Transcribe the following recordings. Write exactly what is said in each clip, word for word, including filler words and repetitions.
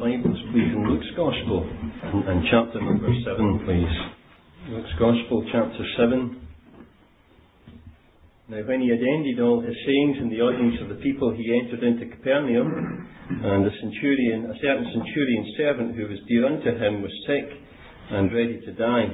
Bibles, please, in Luke's Gospel, and, and chapter number seven, please. Luke's Gospel, chapter seven. Now, when he had ended all his sayings in the audience of the people, he entered into Capernaum, and a centurion, a certain centurion's servant who was dear unto him, was sick and ready to die.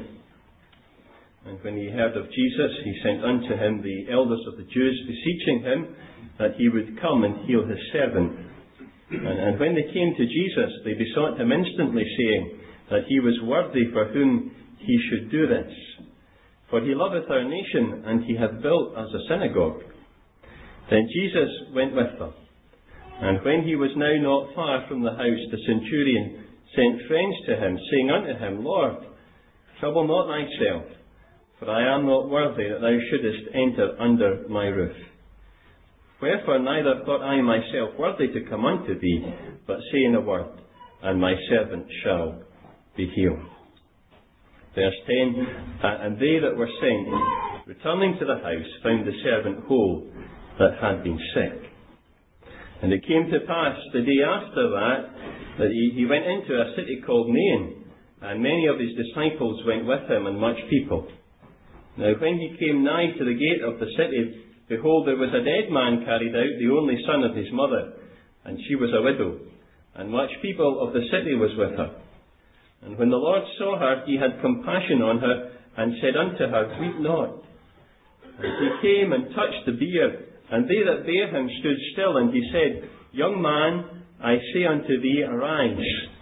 And when he heard of Jesus, he sent unto him the elders of the Jews, beseeching him that he would come and heal his servant. And, and when they came to Jesus, they besought him instantly, saying that he was worthy for whom he should do this. For he loveth our nation, and he hath built us a synagogue. Then Jesus went with them. And when he was now not far from the house, the centurion sent friends to him, saying unto him, Lord, trouble not thyself, for I am not worthy that thou shouldest enter under my roof. Wherefore neither thought I myself worthy to come unto thee, but say in a word, and my servant shall be healed. Verse ten, and they that were sent, returning to the house, found the servant whole that had been sick. And it came to pass the day after that, that he, he went into a city called Nain, and many of his disciples went with him, and much people. Now when he came nigh to the gate of the city, behold, there was a dead man carried out, the only son of his mother, and she was a widow, and much people of the city was with her. And when the Lord saw her, he had compassion on her, and said unto her, Weep not. And he came and touched the bier, and they that bare him stood still, and he said, Young man, I say unto thee, arise.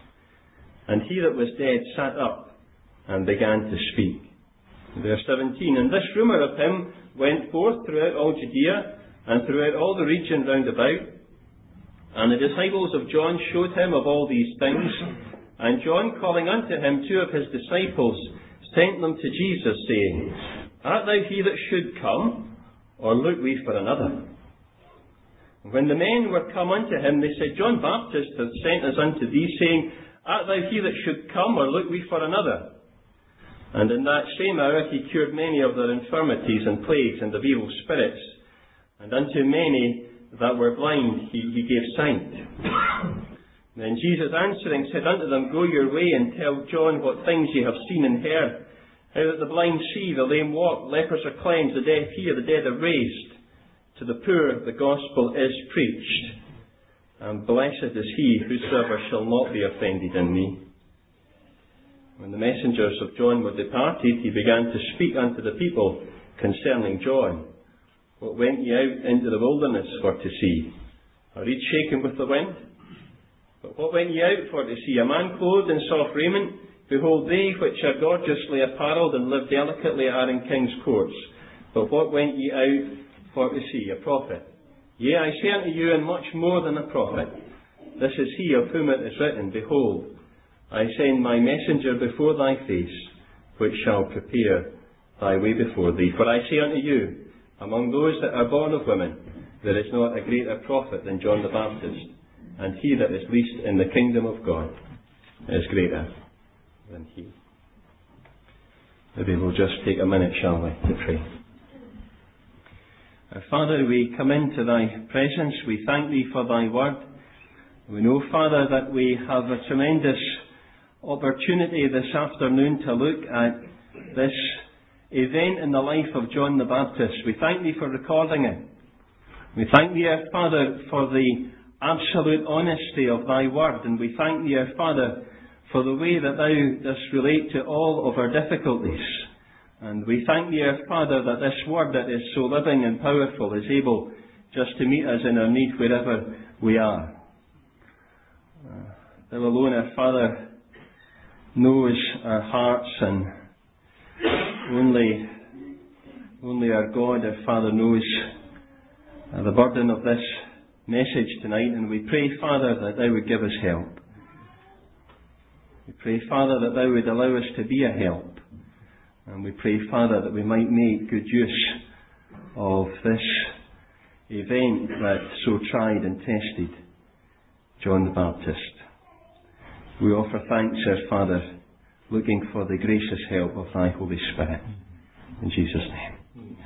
And he that was dead sat up, and began to speak. Verse seventeen, and this rumour of him went forth throughout all Judea, and throughout all the region round about. And the disciples of John showed him of all these things. And John, calling unto him two of his disciples, sent them to Jesus, saying, Art thou he that should come, or look we for another? And when the men were come unto him, they said, John Baptist hath sent us unto thee, saying, Art thou he that should come, or look we for another? And in that same hour he cured many of their infirmities and plagues and of evil spirits. And unto many that were blind he, he gave sight. Then Jesus answering said unto them, Go your way, and tell John what things ye have seen and heard, how that the blind see, the lame walk, lepers are cleansed, the deaf hear, the dead are raised. To the poor the gospel is preached. And blessed is he whosoever shall not be offended in me. When the messengers of John were departed, he began to speak unto the people concerning John. What went ye out into the wilderness for to see? A reed shaken with the wind? But what went ye out for to see? A man clothed in soft raiment? Behold, they which are gorgeously apparelled and live delicately are in king's courts. But what went ye out for to see? A prophet. Yea, I say unto you, and much more than a prophet. This is he of whom it is written, Behold, I send my messenger before thy face, which shall prepare thy way before thee. For I say unto you, among those that are born of women, there is not a greater prophet than John the Baptist, and he that is least in the kingdom of God is greater than he. Maybe we'll just take a minute, shall we, to pray. Our Father, we come into thy presence. We thank thee for thy word. We know, Father, that we have a tremendous opportunity this afternoon to look at this event in the life of John the Baptist. We thank thee for recording it. We thank thee, our Father, for the absolute honesty of thy word, and we thank thee, our Father, for the way that thou dost relate to all of our difficulties. And we thank thee, our Father, that this word that is so living and powerful is able just to meet us in our need wherever we are. Uh, thou alone, our Father, knows our hearts, and only, only our God, our Father, knows uh, the burden of this message tonight. And we pray, Father, that thou would give us help. We pray, Father, that thou would allow us to be a help. And we pray, Father, that we might make good use of this event that so tried and tested John the Baptist. We offer thanks, our Father, looking for the gracious help of thy Holy Spirit. In Jesus' name.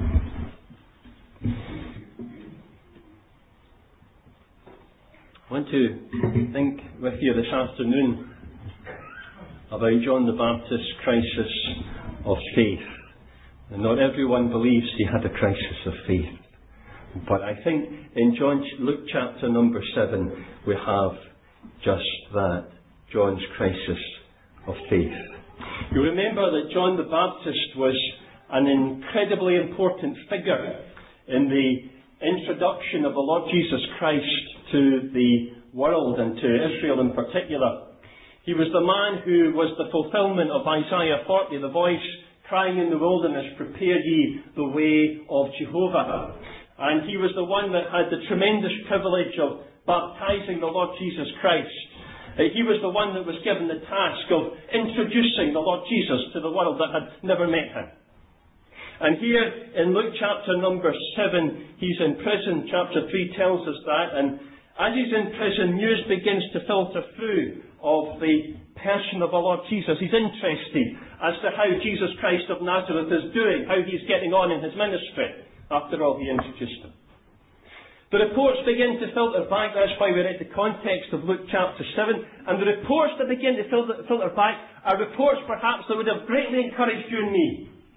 I want to think with you this afternoon about John the Baptist's crisis of faith. And not everyone believes he had a crisis of faith. But I think in John, Luke chapter number seven, we have just that, John's crisis of faith. You remember that John the Baptist was an incredibly important figure in the introduction of the Lord Jesus Christ to the world and to Israel in particular. He was the man who was the fulfillment of Isaiah forty, the voice crying in the wilderness, "Prepare ye the way of Jehovah." And he was the one that had the tremendous privilege of baptizing the Lord Jesus Christ. Uh, he was the one that was given the task of introducing the Lord Jesus to the world that had never met him. And here in Luke chapter number seven, he's in prison. Chapter three tells us that. And as he's in prison, news begins to filter through of the person of the Lord Jesus. He's interested as to how Jesus Christ of Nazareth is doing, how he's getting on in his ministry. After all, he introduced him. The reports begin to filter back. That's why we're at the context of Luke chapter seven. And the reports that begin to filter, filter back are reports perhaps that would have greatly encouraged you and me.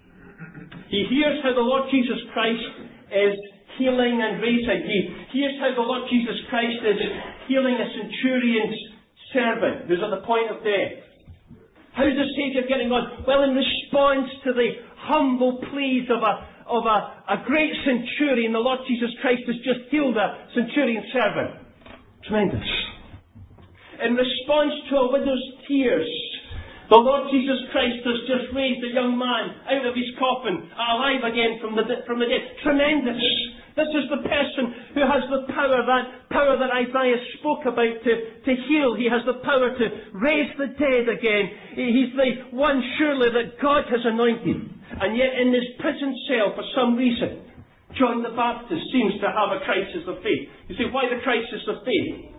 He hears how the Lord Jesus Christ is healing and raising. He hears how the Lord Jesus Christ is healing a centurion's servant who's at the point of death. How's the Saviour getting on? Well, in response to the humble pleas of a of a, a great centurion, the Lord Jesus Christ has just healed a centurion servant. Tremendous. In response to a widow's tears, the Lord Jesus Christ has just raised a young man out of his coffin, alive again from the, from the dead. Tremendous. This is the person who has the power, that power that Isaiah spoke about to, to heal. He has the power to raise the dead again. He's the one surely that God has anointed. And yet in this prison cell, for some reason, John the Baptist seems to have a crisis of faith. You say, why the crisis of faith?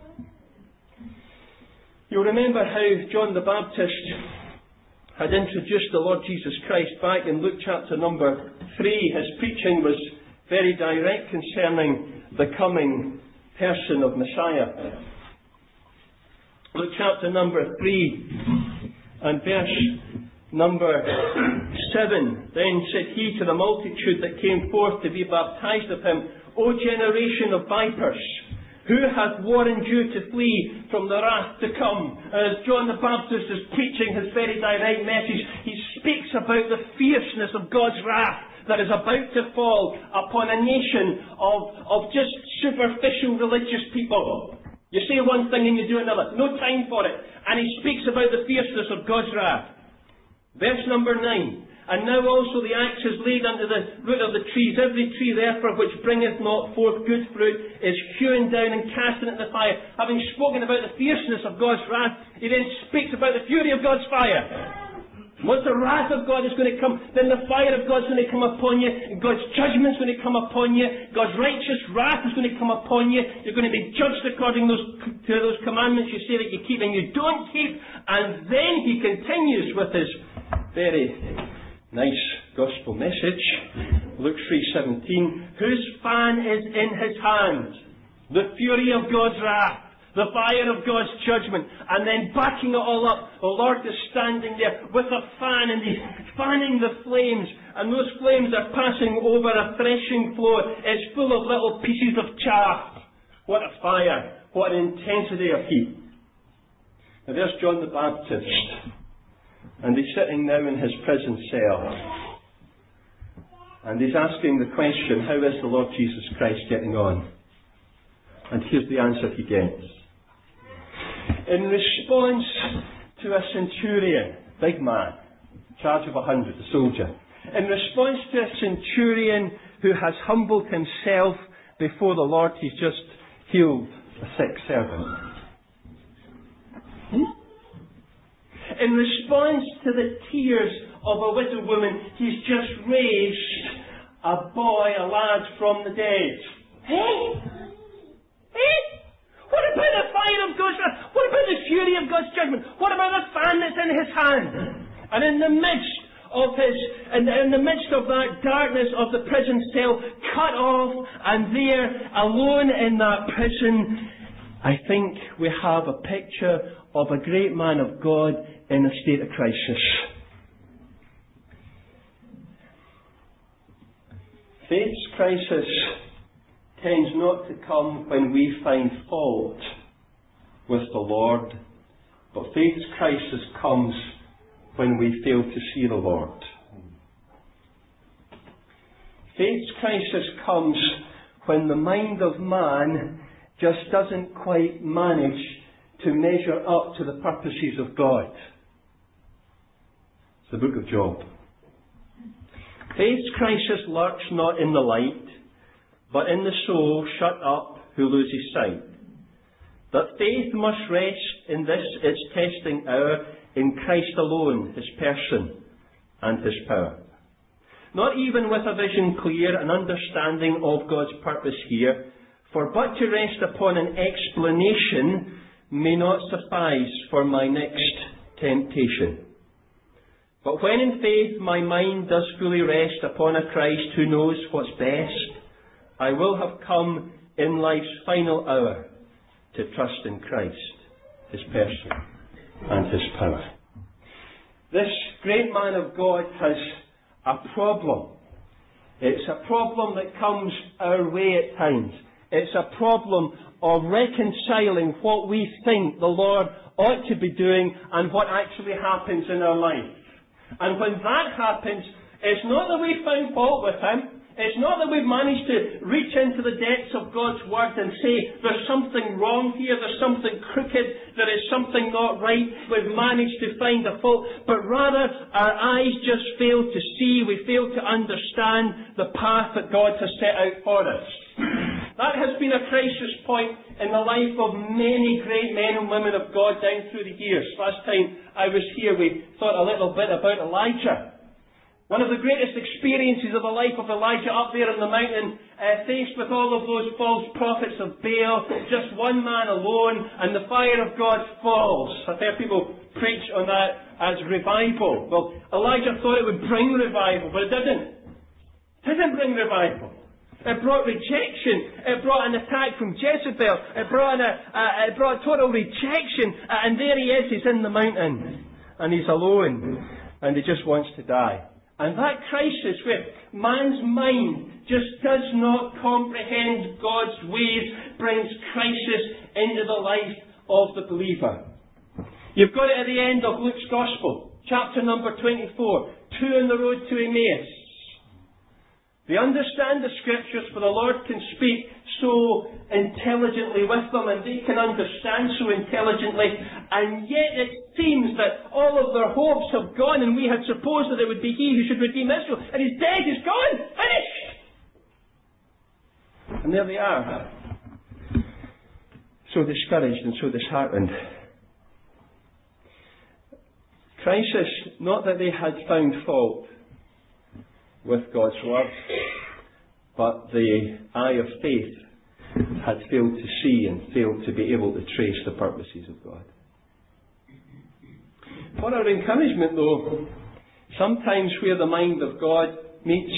You'll remember how John the Baptist had introduced the Lord Jesus Christ back in Luke chapter number three. His preaching was very direct concerning the coming person of Messiah. Luke chapter number three and verse number seven. Then said he to the multitude that came forth to be baptized of him, O generation of vipers, who hath warned you to flee from the wrath to come? As John the Baptist is preaching his very direct message, he speaks about the fierceness of God's wrath that is about to fall upon a nation of, of just superficial religious people. You say one thing and you do another. No time for it. And he speaks about the fierceness of God's wrath. Verse number nine. And now also the axe is laid under the root of the trees. Every tree therefore which bringeth not forth good fruit is hewn down and cast into the fire. Having spoken about the fierceness of God's wrath, he then speaks about the fury of God's fire. Once the wrath of God is going to come, then the fire of God is going to come upon you, and God's judgment is going to come upon you, God's righteous wrath is going to come upon you, you're going to be judged according those, to those commandments you say that you keep and you don't keep, and then he continues with his very nice gospel message, Luke three seventeen, whose fan is in his hand, the fury of God's wrath, the fire of God's judgment, and then backing it all up, the Lord is standing there with a fan and he's fanning the flames, and those flames are passing over a threshing floor. It's full of little pieces of chaff. What a fire! What an intensity of heat! Now there's John the Baptist, and he's sitting now in his prison cell, and he's asking the question, how is the Lord Jesus Christ getting on? And here's the answer he gets. In response to a centurion, big man, in charge of a hundred, a soldier, in response to a centurion who has humbled himself before the Lord, he's just healed a sick servant. Hmm? In response to the tears of a widow woman, he's just raised a boy, a lad from the dead. Hey! Hey! What about the fire of God's wrath? What about the fury of God's judgment? What about the fan that's in his hand? And in the midst of his, in the, in the midst of that darkness of the prison cell, cut off, and there, alone in that prison, I think we have a picture of a great man of God in a state of crisis. Faith's crisis tends not to come when we find fault with the Lord, but faith's crisis comes when we fail to see the Lord. Faith's crisis comes when the mind of man just doesn't quite manage to measure up to the purposes of God. It's the book of Job. Faith's crisis lurks not in the light, but in the soul shut up who loses sight. That faith must rest in this its testing hour in Christ alone, His person and His power. Not even with a vision clear, an understanding of God's purpose here, for but to rest upon an explanation may not suffice for my next temptation. But when in faith my mind does fully rest upon a Christ who knows what's best, I will have come in life's final hour to trust in Christ, His person and His power. This great man of God has a problem. It's a problem that comes our way at times. It's a problem of reconciling what we think the Lord ought to be doing and what actually happens in our life. And when that happens, it's not that we found fault with Him. It's not that we've managed to reach into the depths of God's Word and say, there's something wrong here, there's something crooked, there is something not right, we've managed to find a fault, but rather our eyes just fail to see, we fail to understand the path that God has set out for us. That has been a crisis point in the life of many great men and women of God down through the years. Last time I was here, we thought a little bit about Elijah. One of the greatest experiences of the life of Elijah up there on the mountain, uh, faced with all of those false prophets of Baal, just one man alone, and the fire of God falls. I've heard people preach on that as revival. Well, Elijah thought it would bring revival, but it didn't. It didn't bring revival. It brought rejection. It brought an attack from Jezebel. It brought, a, uh, it brought total rejection. Uh, and there he is, he's in the mountain. And he's alone. And he just wants to die. And that crisis where man's mind just does not comprehend God's ways brings crisis into the life of the believer. You've got it at the end of Luke's Gospel, chapter number twenty-four, two on the road to Emmaus. They understand the Scriptures, for the Lord can speak so intelligently with them, and they can understand so intelligently, and yet it seems that all of their hopes have gone, and we had supposed that it would be He who should redeem Israel, and He's dead, He's gone, finished! And there they are, so discouraged and so disheartened. Crisis, not that they had found fault with God's Word, but the eye of faith had failed to see and failed to be able to trace the purposes of God. For our encouragement, though, sometimes where the mind of God meets,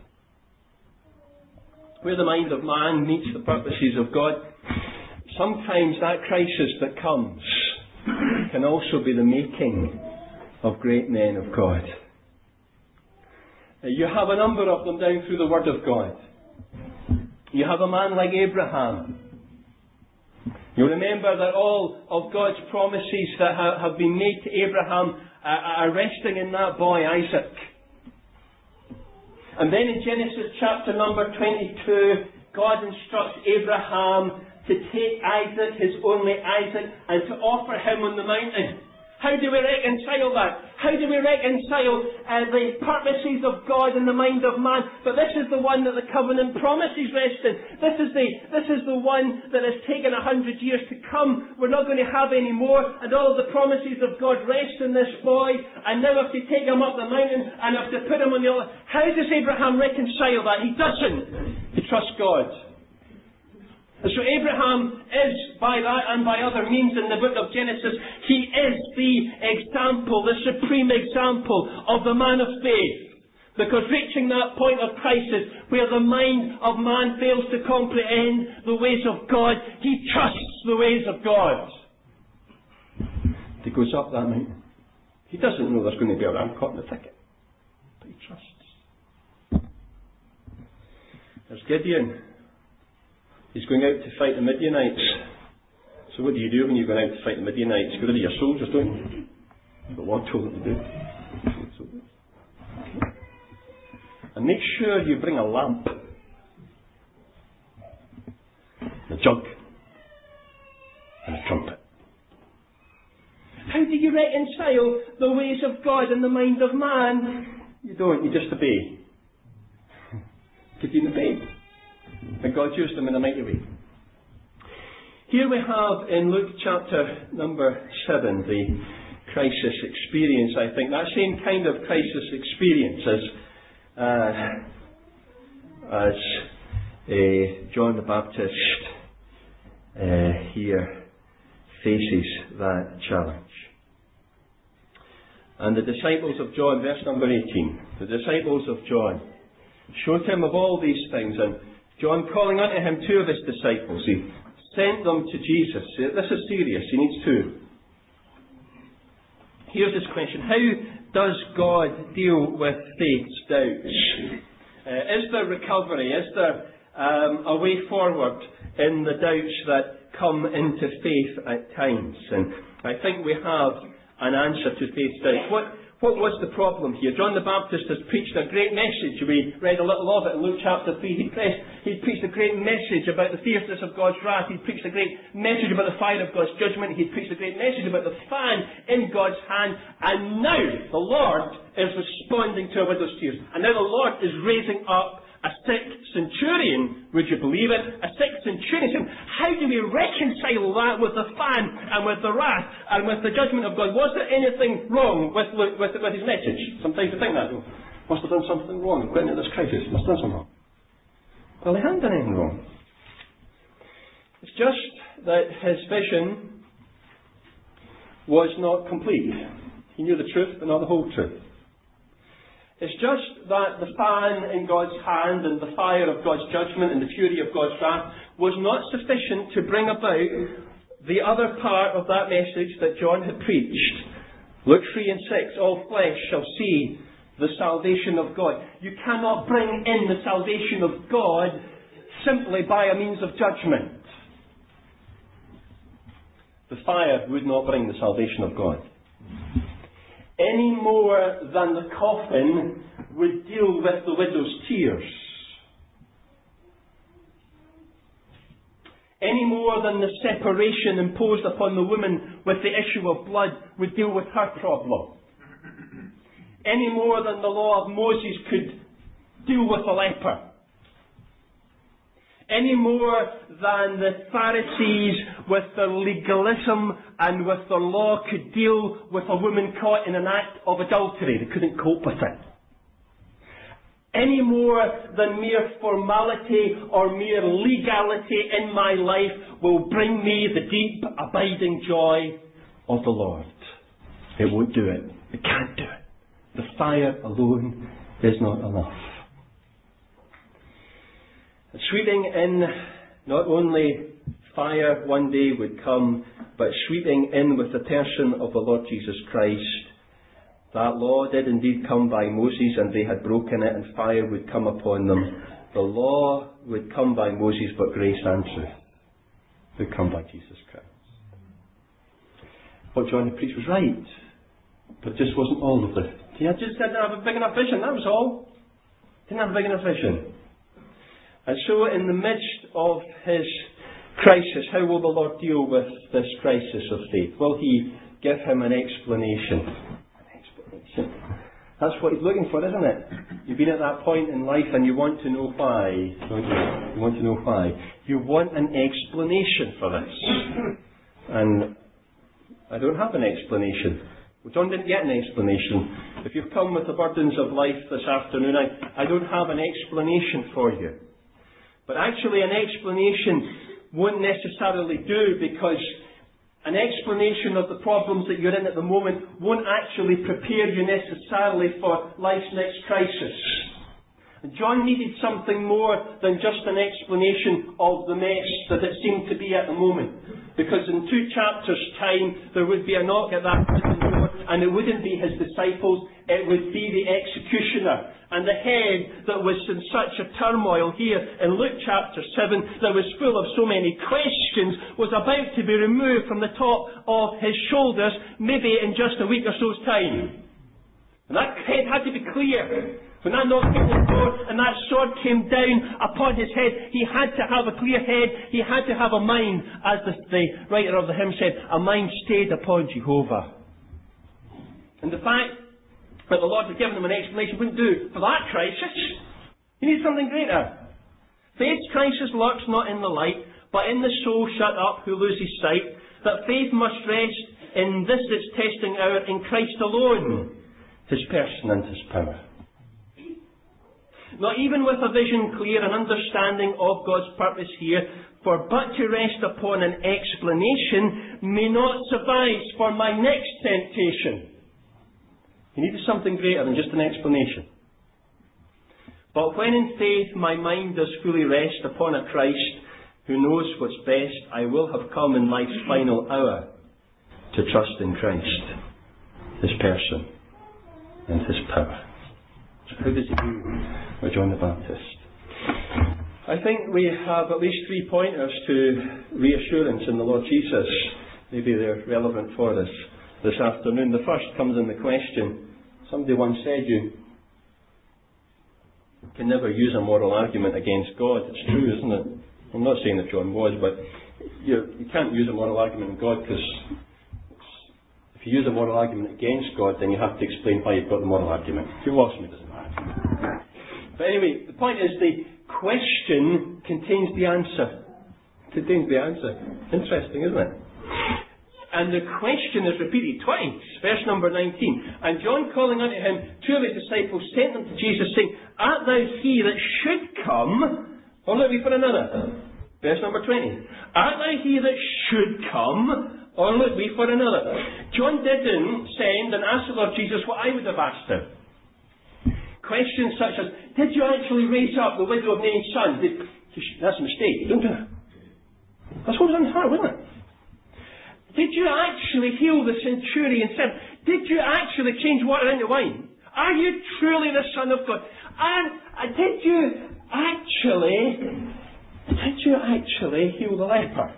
where the mind of man meets the purposes of God, sometimes that crisis that comes can also be the making of great men of God. You have a number of them down through the Word of God. You have a man like Abraham. You remember that all of God's promises that have been made to Abraham are resting in that boy, Isaac. And then in Genesis chapter number twenty-two, God instructs Abraham to take Isaac, his only Isaac, and to offer him on the mountain. How do we reconcile that? How do we reconcile uh, the purposes of God in the mind of man? But this is the one that the covenant promises rest in. This is the this is the one that has taken a hundred years to come. We're not going to have any more, and all of the promises of God rest in this boy. And now if they take him up the mountain and have to put him on the altar, how does Abraham reconcile that? He doesn't. He trusts God. And so Abraham is, by that and by other means in the book of Genesis, he is the example, the supreme example of the man of faith. Because reaching that point of crisis where the mind of man fails to comprehend the ways of God, he trusts the ways of God. He goes up that mountain. He doesn't know there's going to be a ram caught in the thicket, but he trusts. There's Gideon. He's going out to fight the Midianites. So what do you do when you're going out to fight the Midianites? You go rid of your soldiers, don't you? But what told him to do? And make sure you bring a lamp, a jug, and a trumpet. How do you reconcile the ways of God and the mind of man? You don't, you just obey. Gideon obeyed. And God used them in a mighty way. Here we have in Luke chapter number seven the crisis experience, I think. That same kind of crisis experience as Uh, as uh, John the Baptist uh, here faces that challenge. And the disciples of John, verse number eighteen, the disciples of John showed him of all these things, and John calling unto him two of his disciples, he sent them to Jesus. This is serious, he needs two. Here's his question: how does God deal with faith's doubts? Uh, is there recovery? Is there um, a way forward in the doubts that come into faith at times? And I think we have an answer to faith's doubts. What, what was the problem here? John the Baptist has preached a great message. We read a little of it in Luke chapter three. He, pressed, he preached a great message about the fierceness of God's wrath. He preached a great message about the fire of God's judgment. He preached a great message about the fan in God's hand. And now the Lord is responding to a widow's tears. And now the Lord is raising up a sick centurion, would you believe it? A sick centurion. How do we reconcile that with the fan and with the wrath and with the judgment of God? Was there anything wrong with, with, with, with his message? Sometimes we think that. Oh, must have done something wrong in going into this crisis. Must have done something wrong. Well, he hadn't done anything wrong. It's just that his vision was not complete. He knew the truth, but not the whole truth. It's just that the fan in God's hand and the fire of God's judgment and the fury of God's wrath was not sufficient to bring about the other part of that message that John had preached. Luke three and six, all flesh shall see the salvation of God. You cannot bring in the salvation of God simply by a means of judgment. The fire would not bring the salvation of God. Any more than the coffin would deal with the widow's tears. Any more than the separation imposed upon the woman with the issue of blood would deal with her problem. Any more than the law of Moses could deal with a leper. Any more than the Pharisees with their legalism and with their law could deal with a woman caught in an act of adultery. They couldn't cope with it. Any more than mere formality or mere legality in my life will bring me the deep, abiding joy of the Lord. It won't do it. It can't do it. The fire alone is not enough. Sweeping in, not only fire one day would come, but sweeping in with the person of the Lord Jesus Christ. That law did indeed come by Moses, and they had broken it, and fire would come upon them. The law would come by Moses, but grace and truth would come by Jesus Christ. What John had preached was right, but just wasn't all of it. He had just didn't have a big enough vision, that was all. Didn't have a big enough vision. And so in the midst of his crisis, how will the Lord deal with this crisis of faith? Will he give him an explanation? An explanation. That's what he's looking for, isn't it? You've been at that point in life and you want to know why, don't you? You want to know why. You want an explanation for this. And I don't have an explanation. Well, John didn't get an explanation. If you've come with the burdens of life this afternoon, I, I don't have an explanation for you. But actually an explanation won't necessarily do, because an explanation of the problems that you're in at the moment won't actually prepare you necessarily for life's next crisis. John needed something more than just an explanation of the mess that it seemed to be at the moment. Because in two chapters' time, there would be a knock at that prison door, and it wouldn't be his disciples, it would be the executioner. And the head that was in such a turmoil here in Luke chapter seven, that was full of so many questions, was about to be removed from the top of his shoulders, maybe in just a week or so's time. And that head had to be clear. When that knock came on the door and that sword came down upon his head, he had to have a clear head, he had to have a mind, as the, the writer of the hymn said, a mind stayed upon Jehovah. And the fact that the Lord had given him an explanation wouldn't do for that crisis. He needs something greater. Faith's crisis lurks not in the light, but in the soul shut up who loses sight, that faith must rest in this its testing hour in Christ alone, his person and his power. Not even with a vision clear and understanding of God's purpose here, for but to rest upon an explanation may not suffice for my next temptation. He needed something greater than just an explanation. But when in faith my mind does fully rest upon a Christ who knows what's best, I will have come in life's final hour to trust in Christ, his person and his power. So how does he do with John the Baptist? I think we have at least three pointers to reassurance in the Lord Jesus. Maybe they're relevant for us this afternoon. The first comes in the question. Somebody once said you can never use a moral argument against God. It's true, isn't it? I'm not saying that John was, but you, you can't use a moral argument in God, because if you use a moral argument against God, then you have to explain why you've got the moral argument. If you lost me, it doesn't matter. But anyway, the point is the question contains the answer. Contains the answer. Interesting, isn't it? And the question is repeated twice. Verse number nineteen. And John calling unto him, two of his disciples sent them to Jesus, saying, Art thou he that should come, or look we for another? Verse number twenty. Art thou he that should come, or look we for another? John didn't send and ask the Lord Jesus what I would have asked him. Questions such as, did you actually raise up the widow of Nain's son? Did, that's a mistake. Don't do that. That's what was on his heart, wasn't it? Did you actually heal the centurion's servant? Did you actually change water into wine? Are you truly the Son of God? And uh, did you actually, did you actually heal the leper?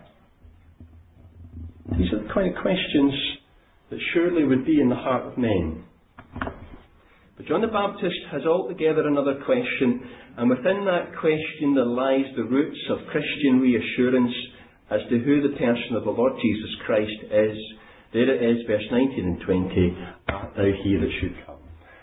These are the kind of questions that surely would be in the heart of men. But John the Baptist has altogether another question, and within that question there lies the roots of Christian reassurance as to who the person of the Lord Jesus Christ is. There it is, verse nineteen and twenty, Art thou he that should come?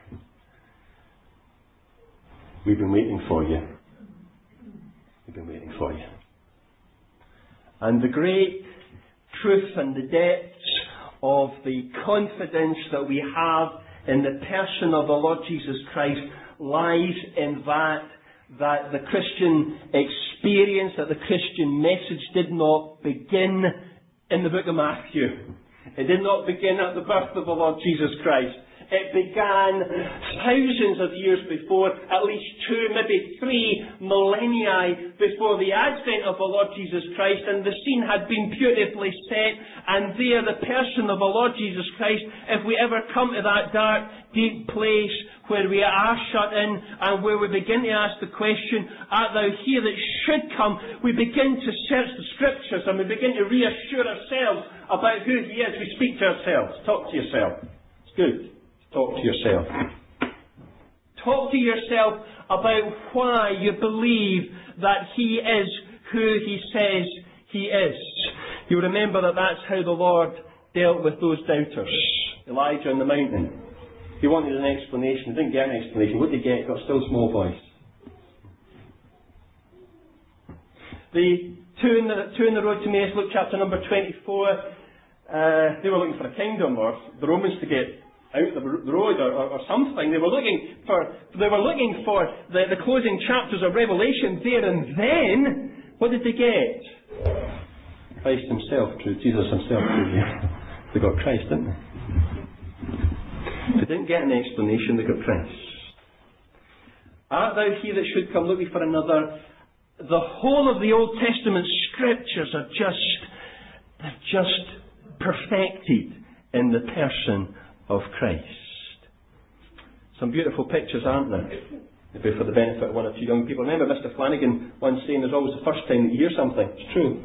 We've been waiting for you. We've been waiting for you. And the great truth and the depths of the confidence that we have in the person of the Lord Jesus Christ lies in that that the Christian experience, that the Christian message did not begin in the book of Matthew. It did not begin at the birth of the Lord Jesus Christ. It began thousands of years before, at least two, maybe three millennia before the advent of the Lord Jesus Christ, and the scene had been beautifully set, and there the person of the Lord Jesus Christ, if we ever come to that dark, deep place where we are shut in, and where we begin to ask the question, Art thou he that should come? We begin to search the Scriptures, and we begin to reassure ourselves about who he is. We speak to ourselves. Talk to yourself. It's good. Talk to yourself. Talk to yourself about why you believe that he is who he says he is. You remember that that's how the Lord dealt with those doubters. Elijah on the mountain. He wanted an explanation. He didn't get an explanation. What did he get? He got a still small voice. The two in the, two in the road to Emmaus, Luke chapter number twenty-four, uh, they were looking for a kingdom, or the Romans to get out the road, or, or, or something. They were looking for they were looking for the, the closing chapters of Revelation there, and then what did they get? Christ himself true, Jesus himself true. Yeah. They got Christ, didn't they? They didn't get an explanation, they got Christ. Art thou he that should come looking for another? The whole of the Old Testament scriptures are just, they're just perfected in the person of Christ. Some beautiful pictures, aren't there? Maybe for the benefit of one or two young people. Remember Mister Flanagan once saying there's always the first time that you hear something. It's true.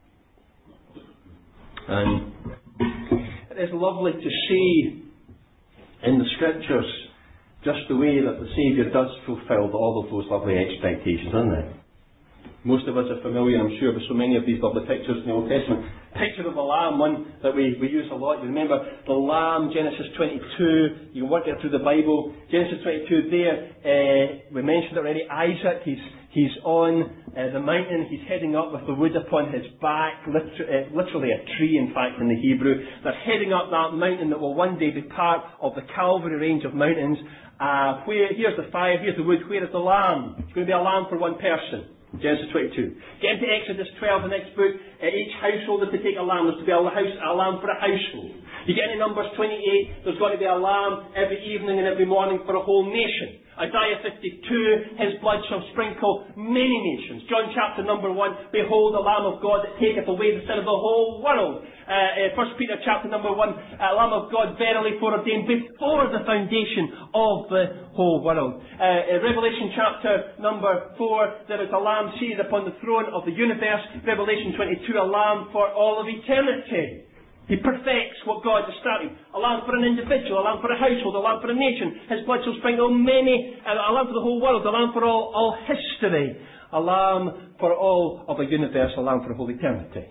And it is lovely to see in the scriptures just the way that the Saviour does fulfil all of those lovely expectations, isn't it? Most of us are familiar, I'm sure, with so many of these lovely pictures in the Old Testament. Picture of the Lamb, one that we, we use a lot. You remember the Lamb, Genesis twenty-two. You can work it through the Bible. Genesis twenty-two there, uh, we mentioned already, Isaac, he's, he's on uh, the mountain. He's heading up with the wood upon his back, liter- uh, literally a tree, in fact, in the Hebrew. They're heading up that mountain that will one day be part of the Calvary range of mountains. Uh, where, here's the fire, here's the wood, where is the lamb? It's going to be a lamb for one person. Genesis twenty-two. Get into Exodus twelve, the next book. Uh, each household is to take a lamb. There's to be a, house, a lamb for a household. You get into Numbers twenty-eight. There's got to be a lamb every evening and every morning for a whole nation. Isaiah fifty-two. His blood shall sprinkle many nations. John chapter number one. Behold the Lamb of God that taketh away the sin of the whole world. Uh, uh, First Peter chapter number one. Uh, Lamb of God verily foreordained before the foundation of the whole world. Uh, uh, Revelation chapter number four. There is a lamb seated upon the throne of the universe. Revelation twenty-two. A lamb for all of eternity. He perfects what God has started. A lamb for an individual, a lamb for a household, a lamb for a nation. His blood shall sprinkle many, uh, a lamb for the whole world, a lamb for all, all history, a lamb for all of the universe, a lamb for whole eternity.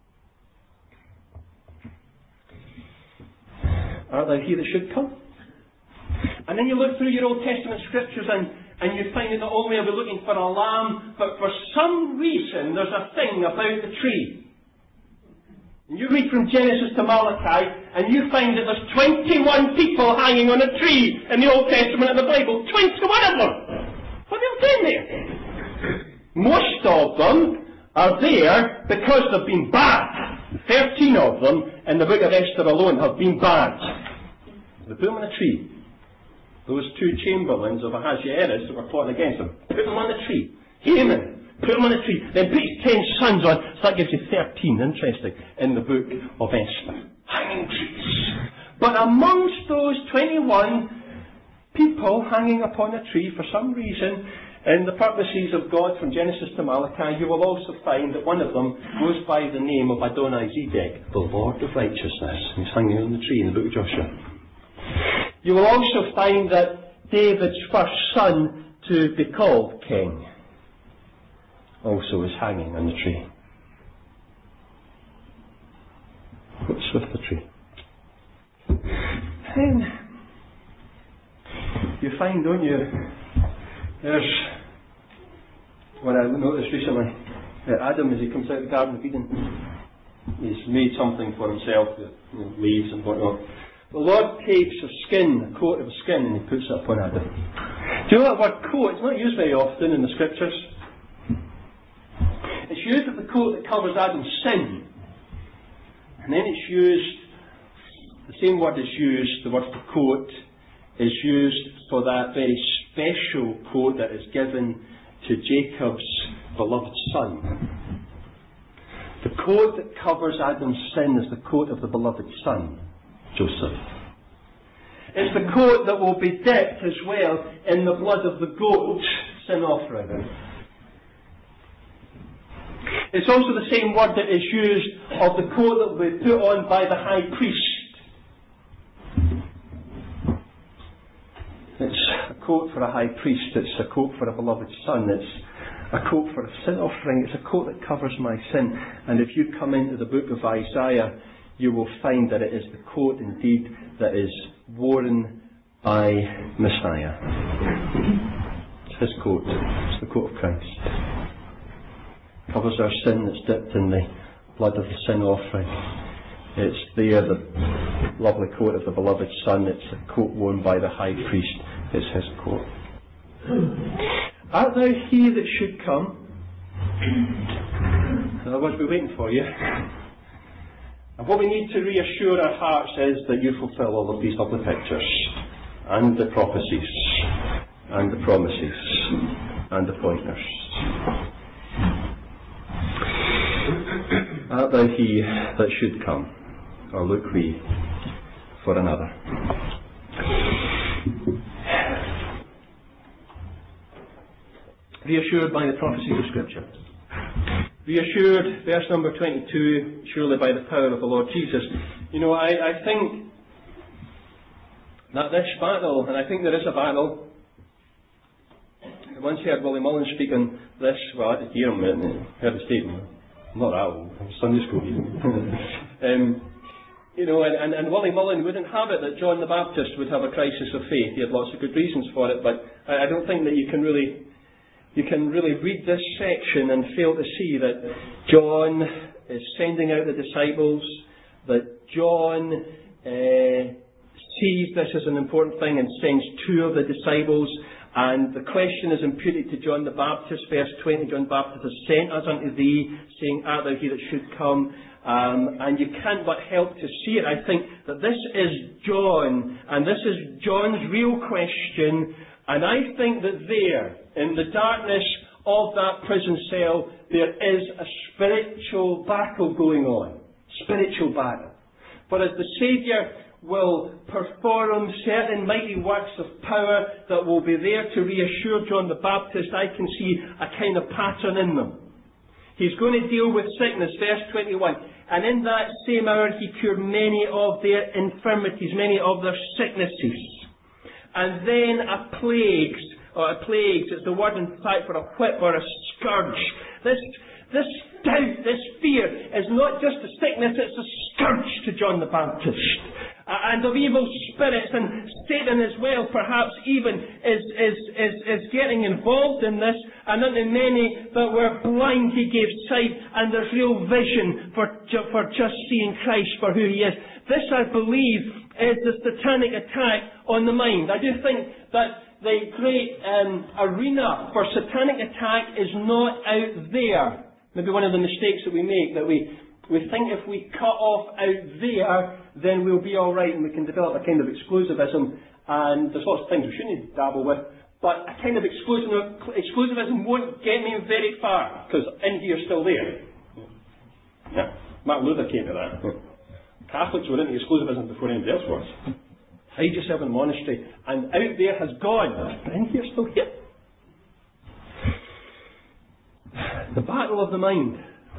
Art thou he that should come? And then you look through your Old Testament scriptures and, and you find that not only are we looking for a lamb, but for some reason there's a thing about the tree. And you read from Genesis to Malachi, and you find that there's twenty-one people hanging on a tree in the Old Testament of the Bible. twenty-one of them! What are they doing there? Most of them are there because they've been bad. Thirteen of them in the book of Esther alone have been bad. They put them on a tree. Those two chamberlains of Ahasuerus that were plotting against them, put them on the tree. Haman, put them on a tree. Then put his ten sons on. So that gives you thirteen, interesting, in the book of Esther. Hanging trees. But amongst those twenty-one people hanging upon a tree, for some reason, in the purposes of God from Genesis to Malachi, you will also find that one of them goes by the name of Adonai-Zedek, the Lord of Righteousness. He's hanging on the tree in the book of Joshua. You will also find that David's first son to be called king also is hanging on the tree. What's with the tree? And you find, don't you, there's what I noticed recently, that Adam, as he comes out of the Garden of Eden, he's made something for himself, with you know, leaves and whatnot. The Lord takes a skin, a coat of a skin, and he puts it upon Adam. Do you know that word coat? It's not used very often in the scriptures. It's used of the coat that covers Adam's sin. And then it's used, the same word is used, the word for coat, is used for that very special coat that is given to Jacob's beloved son. The coat that covers Adam's sin is the coat of the beloved son, Joseph. It's the coat that will be dipped as well in the blood of the goat sin offering. It's also the same word that is used of the coat that will be put on by the high priest. It's a coat for a high priest. It's a coat for a beloved son. It's a coat for a sin offering. It's a coat that covers my sin. And if you come into the book of Isaiah, you will find that it is the coat indeed that is worn by Messiah. It's his coat. It's the coat of Christ. Covers our sin that's dipped in the blood of the sin offering. It's there, the lovely coat of the beloved Son. It's a coat worn by the high priest. It's his coat. Art thou he that should come? In other words, we're waiting for you. And what we need to reassure our hearts is that you fulfill all of these lovely pictures, and the prophecies, and the promises, and the pointers. Art thou he that should come, or look we for another? Reassured by the prophecies of Scripture. Reassured, verse number twenty-two, surely by the power of the Lord Jesus. You know, I, I think that this battle, and I think there is a battle. I once heard Willie Mullins speak on this, well, I did hear him, and heard the statement. I'm not that old, I'm Sunday school. um, you know, and, and, and Willie Mullins wouldn't have it that John the Baptist would have a crisis of faith. He had lots of good reasons for it, but I, I don't think that you can really You can really read this section and fail to see that John is sending out the disciples, that John uh, sees this as an important thing and sends two of the disciples, and the question is imputed to John the Baptist, verse twenty, John the Baptist has sent us unto thee, saying, art thou he that should come? Um, and you can't but help to see it. I think that this is John, and this is John's real question, and I think that there, in the darkness of that prison cell, there is a spiritual battle going on. Spiritual battle. For as the Saviour will perform certain mighty works of power that will be there to reassure John the Baptist, I can see a kind of pattern in them. He's going to deal with sickness, verse twenty-one. And in that same hour he cured many of their infirmities, many of their sicknesses. And then a plague, or a plague, it's the word in fact for a whip or a scourge. This, this doubt, this fear is not just a sickness, it's a scourge to John the Baptist. Uh, and of evil spirits, and Satan as well, perhaps even, is, is, is, is getting involved in this. And unto many that were blind he gave sight, and there's real vision for, for just seeing Christ for who he is. This, I believe, is the satanic attack on the mind. I do think that the great um, arena for satanic attack is not out there. Maybe one of the mistakes that we make, that we, we think if we cut off out there, then we'll be all right and we can develop a kind of exclusivism. And there's lots of things we shouldn't dabble with, but a kind of exclusivism, exclusivism won't get me very far, because India's still there. Yeah. Martin Luther came to that. Catholics were into exclusivism before anybody else was. Hide yourself in a monastery, and out there has gone. But India's still here. The battle of the mind.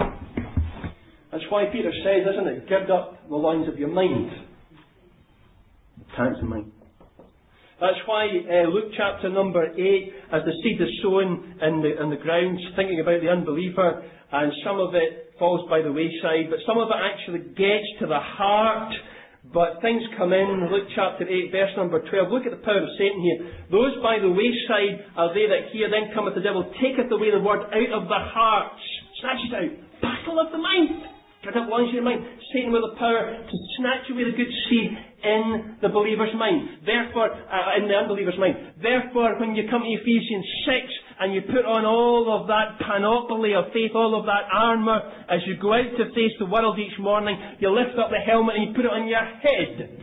That's why Peter says, isn't it, gird up the loins of your mind. Attacks the mind. That's why uh, Luke chapter number eight, as the seed is sown in the, in the ground, thinking about the unbeliever, and some of it falls by the wayside, but some of it actually gets to the heart. But things come in, Luke chapter eight, verse number twelve. Look at the power of Satan here. Those by the wayside are they that hear, then cometh the devil, taketh away the word out of the hearts, snatches it out. Battle of the mind. Gird up loins of your mind. Satan with the power to snatch away the good seed in the believer's mind. Therefore, uh, in the unbeliever's mind. Therefore, when you come to Ephesians six, and you put on all of that panoply of faith, all of that armour, as you go out to face the world each morning, you lift up the helmet and you put it on your head.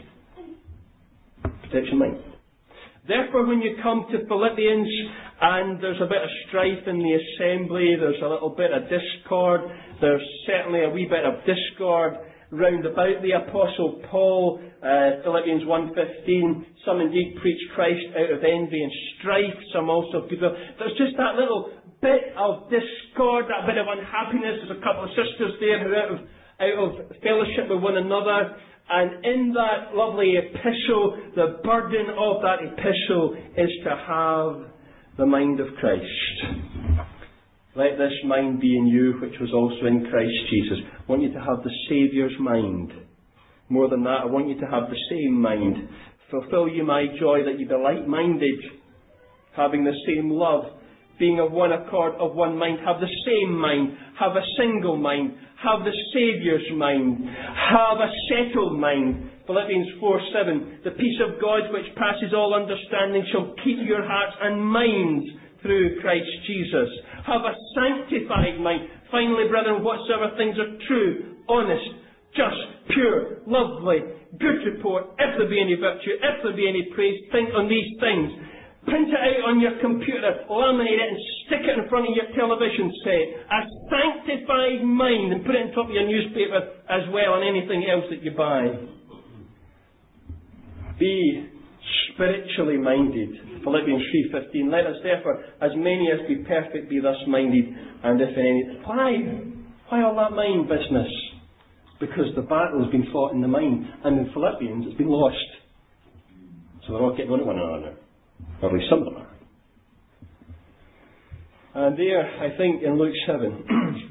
Protect your mind. Therefore, when you come to Philippians, and there's a bit of strife in the assembly, there's a little bit of discord, there's certainly a wee bit of discord round about the Apostle Paul, uh, Philippians one fifteen, some indeed preach Christ out of envy and strife, some also goodwill. There's just that little bit of discord, that bit of unhappiness. There's a couple of sisters there who are out of, out of fellowship with one another. And in that lovely epistle, the burden of that epistle is to have the mind of Christ. Let this mind be in you, which was also in Christ Jesus. I want you to have the Saviour's mind. More than that, I want you to have the same mind. Fulfill you my joy, that you be like-minded, having the same love, being of one accord, of one mind. Have the same mind. Have a single mind. Have the Saviour's mind. Have a settled mind. Philippians four seven. The peace of God which passes all understanding shall keep your hearts and minds through Christ Jesus. Have a sanctified mind. Finally, brethren, whatsoever things are true, honest, just, pure, lovely, good report, if there be any virtue, if there be any praise, think on these things. Print it out on your computer, laminate it and stick it in front of your television set. A sanctified mind, and put it on top of your newspaper as well, and anything else that you buy. Be spiritually minded. Philippians three fifteen. Let us therefore, as many as be perfect, be thus minded, and if any... Why? Why all that mind business? Because the battle has been fought in the mind, and in Philippians it's been lost. So they're all getting on at one another. Or at least some of them are. And there, I think, in Luke seven,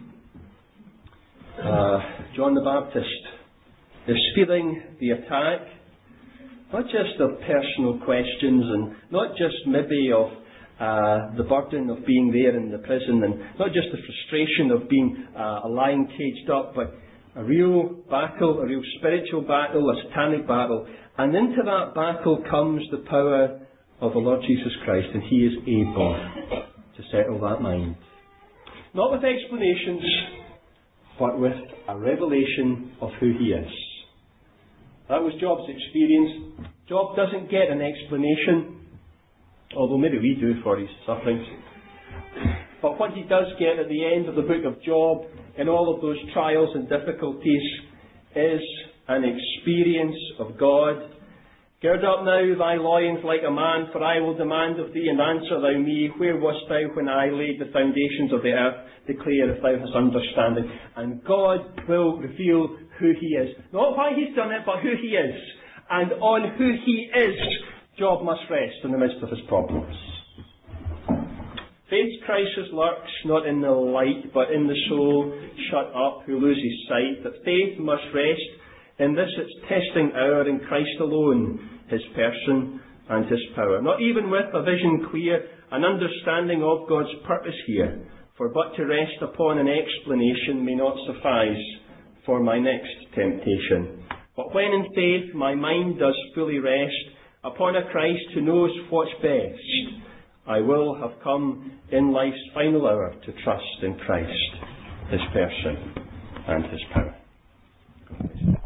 uh, John the Baptist is feeling the attack, not just of personal questions, and not just maybe of uh, the burden of being there in the prison, and not just the frustration of being uh, a lion caged up, but a real battle, a real spiritual battle, a satanic battle. And into that battle comes the power of the Lord Jesus Christ, and He is able to settle that mind. Not with explanations, but with a revelation of who He is. That was Job's experience. Job doesn't get an explanation, although maybe we do for his sufferings. But what he does get at the end of the book of Job, in all of those trials and difficulties, is an experience of God. Gird up now thy loins like a man, for I will demand of thee, and answer thou me. Where wast thou when I laid the foundations of the earth? Declare if thou hast understanding. And God will reveal who He is. Not why He's done it, but who He is. And on who He is, Job must rest in the midst of his problems. Faith's crisis lurks not in the light, but in the soul shut up who loses sight. That faith must rest in this its testing hour in Christ alone, His person and His power. Not even with a vision clear, an understanding of God's purpose here. For but to rest upon an explanation may not suffice for my next temptation. But when in faith my mind does fully rest upon a Christ who knows what's best, I will have come in life's final hour to trust in Christ, His person and His power.